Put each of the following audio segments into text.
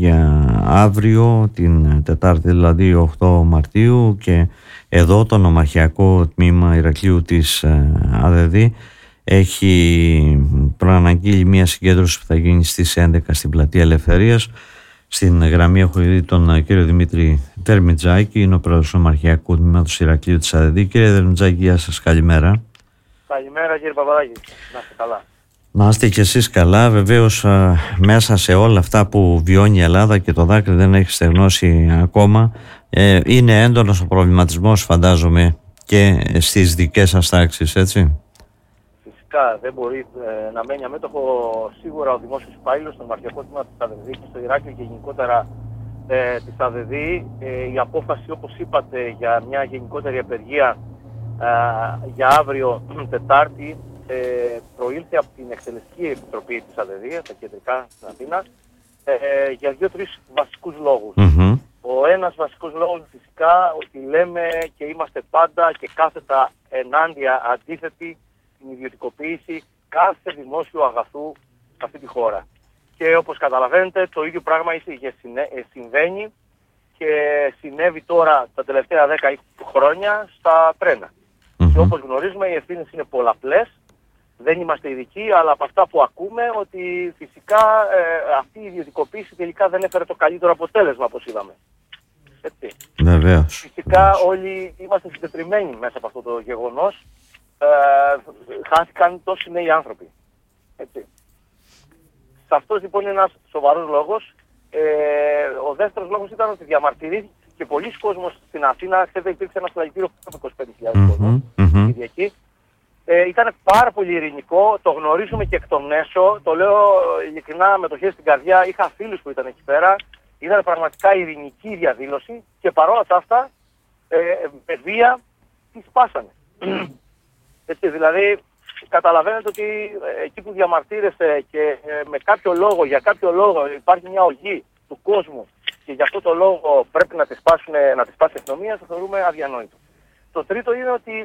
για αύριο, την Τετάρτη δηλαδή 8 Μαρτίου, και εδώ το νομαρχιακό τμήμα Ηρακλείου της ΑΔΔ έχει προαναγγείλει μια συγκέντρωση που θα γίνει στις 11 στην Πλατεία Ελευθερίας. Στην γραμμή έχω ήδη τον κύριο Δημήτρη Δερμιτζάκη, είναι ο πρόεδρος του νομαρχιακού τμήματος Ηρακλείου της ΑΔΔ. Κύριε Δερμιτζάκη, γεια σας, καλημέρα. Καλημέρα κύριε Παπαδάκη, να είστε καλά. Να είστε κι εσείς καλά. Βεβαίως μέσα σε όλα αυτά που βιώνει η Ελλάδα και το δάκρυ δεν έχει στεγνώσει ακόμα, είναι έντονος ο προβληματισμός, φαντάζομαι, και στις δικές σας τάξεις, έτσι. Φυσικά δεν μπορεί να μένει αμέτωχο σίγουρα ο δημόσιος υπάλληλος στο νομαρχιακό τμήμα της ΑΔΔ και στο Ηράκλειο και γενικότερα της ΑΔΔ. Η απόφαση, όπως είπατε, για μια γενικότερη απεργία για αύριο Τετάρτη προήλθε από την Εκτελεστική Επιτροπή της ΑΔΔ, τα κεντρικά στην Αθήνα, για 2-3 βασικούς λόγους. Ο ένας βασικός λόγος φυσικά ότι λέμε και είμαστε πάντα και κάθετα ενάντια, αντίθετοι στην ιδιωτικοποίηση κάθε δημόσιου αγαθού σε αυτή τη χώρα. Και όπως καταλαβαίνετε το ίδιο πράγμα συμβαίνει και συνέβη τώρα τα τελευταία 10 χρόνια στα τρένα. Και όπως γνωρίζουμε οι ευθύνες είναι πολλαπλές, δεν είμαστε ειδικοί, αλλά από αυτά που ακούμε ότι φυσικά αυτή η ιδιωτικοποίηση τελικά δεν έφερε το καλύτερο αποτέλεσμα, όπως είδαμε. Έτσι. Βεβαίως. Φυσικά όλοι είμαστε συντετριμμένοι μέσα από αυτό το γεγονός. Χάθηκαν τόσοι νέοι άνθρωποι. Έτσι. Σε αυτός λοιπόν είναι ένας σοβαρός λόγος. Ο δεύτερος λόγος ήταν ότι διαμαρτυρήθηκε και πολλοί κόσμος στην Αθήνα. Ξέρετε, υπήρξε ένα συλλαλητήριο από 25.000 κόσμος. Κυριακή. Ήταν πάρα πολύ ειρηνικό, το γνωρίζουμε και εκ των έσω, το λέω ειλικρινά με το χέρι στην καρδιά, είχα φίλους που ήταν εκεί πέρα, ήταν πραγματικά ειρηνική διαδήλωση και παρόλα αυτά με βία τη σπάσανε. Έτσι, δηλαδή καταλαβαίνετε ότι εκεί που διαμαρτύρεσαι και με κάποιο λόγο, για κάποιο λόγο υπάρχει μια οργή του κόσμου και για αυτό το λόγο πρέπει να τη σπάσει η αστυνομία, το θεωρούμε αδιανόητο. Το τρίτο είναι ότι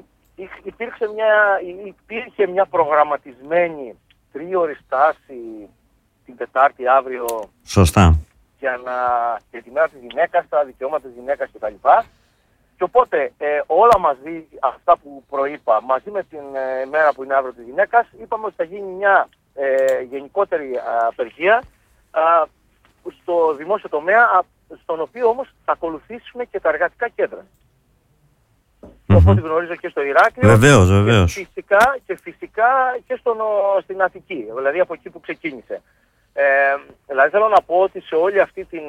υπήρχε μια προγραμματισμένη τρίωρη στάση την Τετάρτη αύριο. Σωστά. Για τη μέρα της γυναίκας, τα δικαιώματα της γυναίκας κτλ. Και οπότε όλα μαζί αυτά που προείπα, μαζί με την μέρα που είναι αύριο της γυναίκας, είπαμε ότι θα γίνει μια γενικότερη απεργία στο δημόσιο τομέα, στον οποίο όμως θα ακολουθήσουν και τα εργατικά κέντρα. Από ό,τι γνωρίζω και στο Ηράκλειο. Βεβαίως. Και φυσικά και στην Αττική, δηλαδή από εκεί που ξεκίνησε. Δηλαδή θέλω να πω ότι σε όλη αυτή την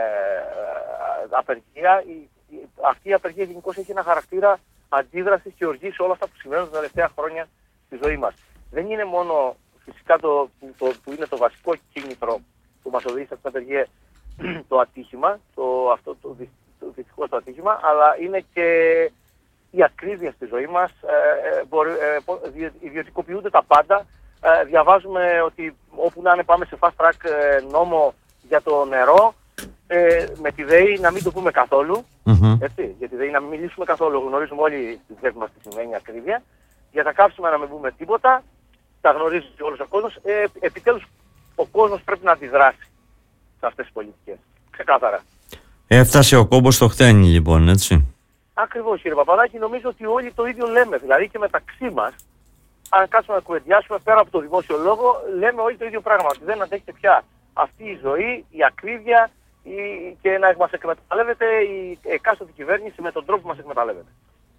απεργία, αυτή η απεργία γενικώς έχει ένα χαρακτήρα αντίδρασης και οργής σε όλα αυτά που συμβαίνουν τα τελευταία χρόνια στη ζωή μας. Δεν είναι μόνο φυσικά που είναι το βασικό κίνητρο που μας οδηγεί σε αυτή την απεργία το ατύχημα, δυστυχώς το ατύχημα, αλλά είναι και η ακρίβεια στη ζωή μας, ιδιωτικοποιούνται τα πάντα. Διαβάζουμε ότι όπου να είναι πάμε σε fast track νόμο για το νερό, με τη ΔΕΗ να μην το πούμε καθόλου, έτσι, για τη ΔΕΗ να μην μιλήσουμε καθόλου, γνωρίζουμε όλοι στη θέση μας τι σημαίνει ακρίβεια, για τα καύσιμα να μην πούμε τίποτα, τα γνωρίζει όλος ο κόσμος, επιτέλους ο κόσμος πρέπει να αντιδράσει σε αυτές τις πολιτικές, ξεκάθαρα. Έφτασε ο κόμπος στο χτένι λοιπόν, έτσι. Ακριβώς κύριε Παπαδάκη, νομίζω ότι όλοι το ίδιο λέμε, δηλαδή και μεταξύ μας, αν κάτσουμε να κουβεντιάσουμε πέρα από το δημόσιο λόγο, λέμε όλοι το ίδιο πράγμα, ότι δεν αντέχεται πια αυτή η ζωή, η ακρίβεια και να μας εκμεταλλεύεται η εκάστοτε κυβέρνηση με τον τρόπο που μας εκμεταλλεύεται.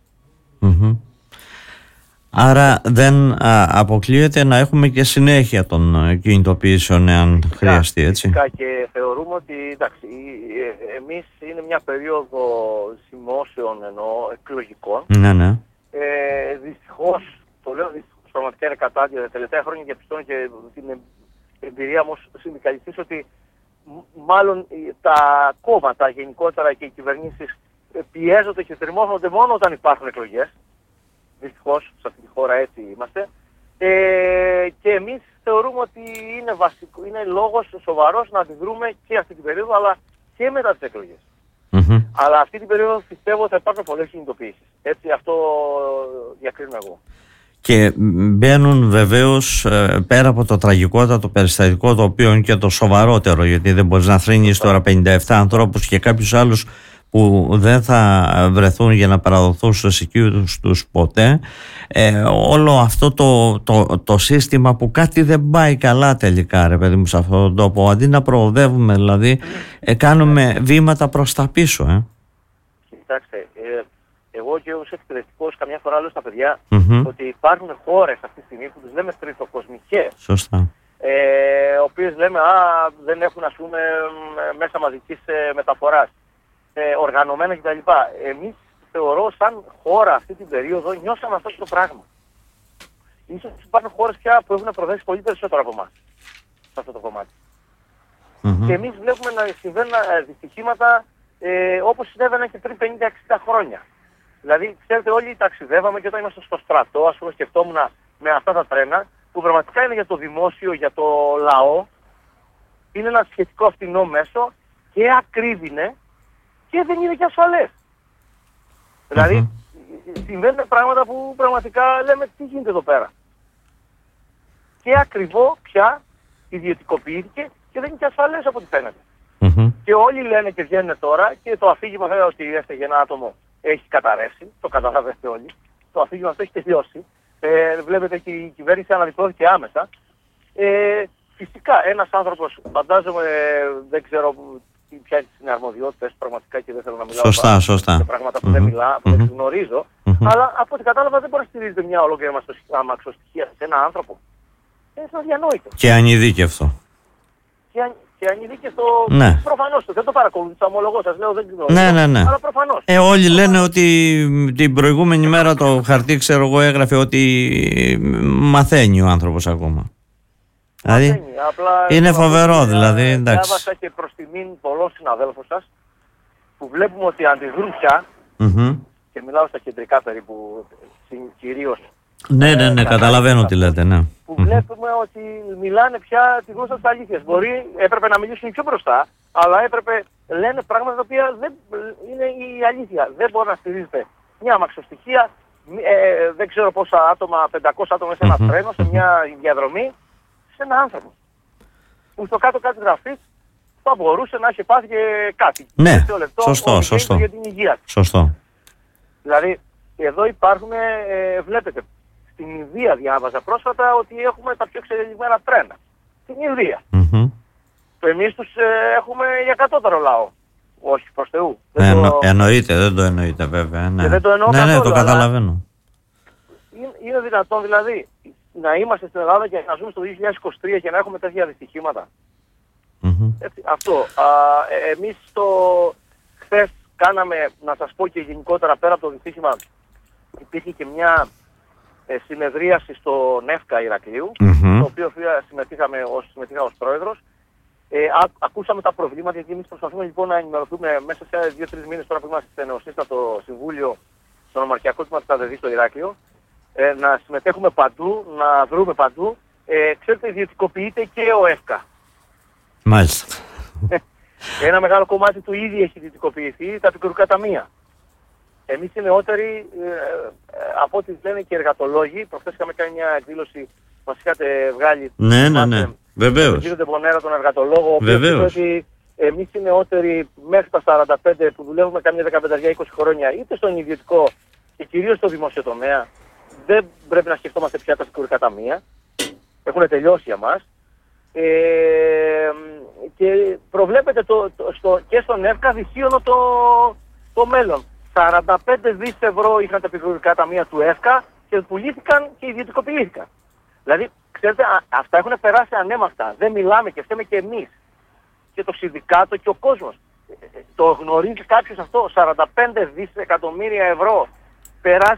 Άρα δεν αποκλείεται να έχουμε και συνέχεια των κινητοποιήσεων εάν χρειαστεί, έτσι. Φυσικά και θεωρούμε ότι εντάξει, εμείς είναι μια περίοδο σημώσεων εκλογικών. Ναι. Δυστυχώς, το λέω δυστυχώς, πραγματικά είναι κατάδια. Τα τελευταία χρόνια διαπιστώνω και την εμπειρία μου ως συνδικαλιστής ότι μάλλον τα κόμματα γενικότερα και οι κυβερνήσεις πιέζονται και τριμώχνονται μόνο όταν υπάρχουν εκλογές. Δυστυχώς, σε αυτή τη χώρα έτσι είμαστε. Και εμείς θεωρούμε ότι είναι λόγος σοβαρός να αντιδρούμε και αυτή την περίοδο, αλλά και μετά τις εκλογές. Αλλά αυτή την περίοδο πιστεύω θα υπάρχουν πολλές κινητοποιήσεις. Έτσι, αυτό διακρίνω εγώ. Και μπαίνουν βεβαίως πέρα από το τραγικότατο περιστατικό, το οποίο είναι και το σοβαρότερο, γιατί δεν μπορείς να θρύνεις τώρα 57 ανθρώπους και κάποιους άλλους που δεν θα βρεθούν για να παραδοθούν στους οικείους τους ποτέ. Όλο αυτό το σύστημα που κάτι δεν πάει καλά τελικά, ρε παιδί μου, σε αυτόν τον τόπο, αντί να προοδεύουμε δηλαδή, κάνουμε βήματα προς τα πίσω. Κοιτάξτε, εγώ και ως εκπαιδευτικός καμιά φορά λέω στα παιδιά ότι υπάρχουν χώρες αυτή τη στιγμή που τους λέμε τριτοκοσμικές. Σωστά. Οποίες λέμε δεν έχουν, ας πούμε, μέσα μαζικής μεταφοράς, οργανωμένα κτλ. Εμείς, θεωρώ, σαν χώρα αυτή την περίοδο νιώσαμε αυτό το πράγμα. Ίσως υπάρχουν χώρες πια που έχουν προδέσει πολύ περισσότερο από εμάς σε αυτό το κομμάτι. Και εμείς βλέπουμε να συμβαίνουν δυστυχήματα όπως συνέβαιναν και πριν 50-60 χρόνια. Δηλαδή, ξέρετε, όλοι ταξιδεύαμε και όταν ήμασταν στο στρατό, ας πούμε, σκεφτόμουν με αυτά τα τρένα, που πραγματικά είναι για το δημόσιο, για το λαό, είναι ένα σχετικό φθηνό μέσο και ακρίβεινε και δεν είναι και ασφαλές. Δηλαδή, συμβαίνουν πράγματα που πραγματικά λέμε τι γίνεται εδώ πέρα. Και ακριβό πια ιδιωτικοποιήθηκε και δεν είναι και ασφαλές από ό,τι φαίνεται. Και όλοι λένε και βγαίνουν τώρα και το αφήγημα βέβαια ότι έφταιγε ένα άτομο έχει καταρρεύσει, το καταλαβαίνετε όλοι. Το αφήγημα αυτό έχει τελειώσει. Βλέπετε και η κυβέρνηση αναδειχθώθηκε άμεσα. Φυσικά ένας άνθρωπος, φαντάζομαι, δεν ξέρω ποια είναι τις αρμοδιότητες πραγματικά και δεν θέλω να μιλάω σωστά. πράγματα που δεν μιλάω, που δεν γνωρίζω. Αλλά από ό,τι κατάλαβα δεν μπορεί να στηρίζεται μια ολόκληρη αμαξοστοιχεία σε ένα άνθρωπο. Είναι αδιανόητο. Και ανειδίκευτο. Και ανειδίκευτο, προφανώς δεν το παρακολουθούσα, ομολογώ, σας λέω, δεν γνωρίζω. Ναι. Αλλά προφανώς. Όλοι λένε ότι την προηγούμενη μέρα το χαρτί, ξέρω εγώ, έγραφε ότι μαθαίνει ο άνθρωπος ακόμα. Δηλαδή, απλά είναι φοβερό, δηλαδή, εντάξει. Διάβασα και προς τιμήν πολλών συναδέλφων σας που βλέπουμε ότι αντιδρούν πια και μιλάω στα κεντρικά περίπου κυρίως. Ναι, καταλαβαίνω τι λέτε, ναι. Που βλέπουμε ότι μιλάνε πια τη γλώσσα της αλήθειας. Μπορεί, έπρεπε να μιλήσουν πιο μπροστά, αλλά λένε πράγματα τα οποία δεν είναι η αλήθεια. Δεν μπορεί να στηρίζεται μια αμαξοστοιχεία, δεν ξέρω πόσα άτομα, 500 άτομα σε ένα τρένο, σε μια διαδρομή, σε ένα άνθρωπο. Που στο κάτω-κάτω της γραφής θα μπορούσε να έχει πάθει και κάτι. Ναι, σωστό. Για την υγεία. Σωστό. Δηλαδή, εδώ υπάρχουν, βλέπετε, στην Ινδία διάβαζα πρόσφατα ότι έχουμε τα πιο εξελιγμένα τρένα. Στην Ινδία. Εμείς τους έχουμε για κατώτερο λαό. Όχι, προς Θεού. Εννοείται, δεν το εννοείται βέβαια. Ναι, δεν το εννοώ καθόλου, το καταλαβαίνω. Είναι δυνατόν δηλαδή να είμαστε στην Ελλάδα και να ζούμε στο 2023 και να έχουμε τέτοια δυστυχήματα. Αυτό. Εμείς χθες κάναμε, να σας πω και γενικότερα πέρα από το δυστύχημα, υπήρχε και μια συνεδρίαση στο ΝΕΦΚΑ Ηρακλείου, το οποίο συμμετείχα ως πρόεδρος. Ακούσαμε τα προβλήματα, γιατί εμείς προσπαθούμε λοιπόν να ενημερωθούμε μέσα σε 2-3 μήνες τώρα που είμαστε στο νεοσύστατο συμβούλιο στο νομαρχιακό τμήμα της ΑΔΔ στο Ηράκλειο, να συμμετέχουμε παντού, να δρούμε παντού. Ξέρετε, ιδιωτικοποιείται και ο ΕΦΚΑ. Μάλιστα. Ένα μεγάλο κομμάτι του ήδη έχει ιδιωτικοποιηθεί, τα επικουρικά ταμεία. Εμείς οι νεότεροι, από ό,τι λένε και εργατολόγοι, προχθές είχαμε κάνει μια εκδήλωση που μας είχατε βγάλει. Ναι. Βεβαίως. Τον κύριο Ντεμπονέρα, τον εργατολόγο, ο οποίος είπε ότι εμείς οι νεότεροι μέχρι τα 45 που δουλεύουμε καμιά 15-20 χρόνια είτε στον ιδιωτικό και κυρίως στο δημόσιο τομέα, δεν πρέπει να σκεφτόμαστε πια τα επικουρικά ταμεία. Έχουν τελειώσει για μας. Και προβλέπεται και στον ΕΦΚΑ δυσίωνο το μέλλον. 45 δις ευρώ είχαν τα επικουρικά ταμεία του ΕΦΚΑ και πουλήθηκαν και ιδιωτικοποιήθηκαν. Δηλαδή, ξέρετε, αυτά έχουν περάσει ανέμακτα. Δεν μιλάμε και φταίμε και εμείς. Και το συνδικάτο και ο κόσμος. Το γνωρίζει κάποιος αυτό, 45 δισεκατομμύρια ευρώ